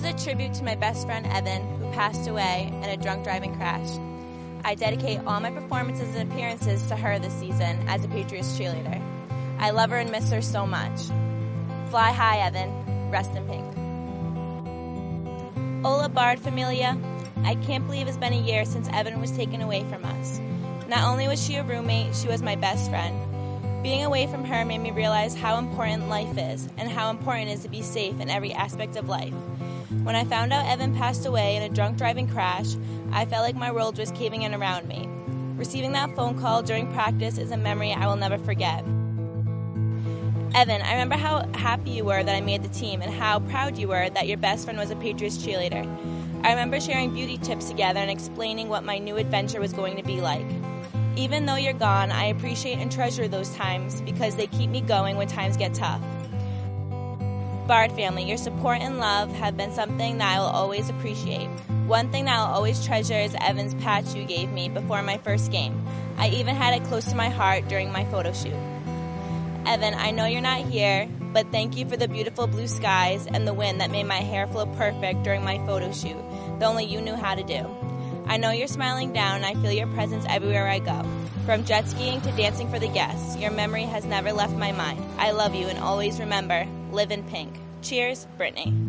a tribute to my best friend Evan, who passed away in a drunk driving crash. I dedicate all my performances and appearances to her this season as a Patriots cheerleader. I love her and miss her so much. Fly high, Evan. Rest in pink. Hola, Bard Familia. I can't believe it's been a year since Evan was taken away from us. Not only was she a roommate, she was my best friend. Being away from her made me realize how important life is and how important it is to be safe in every aspect of life. When I found out Evan passed away in a drunk driving crash, I felt like my world was caving in around me. Receiving that phone call during practice is a memory I will never forget. Evan, I remember how happy you were that I made the team and how proud you were that your best friend was a Patriots cheerleader. I remember sharing beauty tips together and explaining what my new adventure was going to be like. Even though you're gone, I appreciate and treasure those times because they keep me going when times get tough. Bard family, your support and love have been something that I will always appreciate. One thing that I'll always treasure is Evan's patch you gave me before my first game. I even had it close to my heart during my photo shoot. Evan, I know you're not here, but thank you for the beautiful blue skies and the wind that made my hair flow perfect during my photo shoot that only you knew how to do. I know you're smiling down and I feel your presence everywhere I go. From jet skiing to dancing for the guests, your memory has never left my mind. I love you and always remember, live in pink. Cheers, Brittany.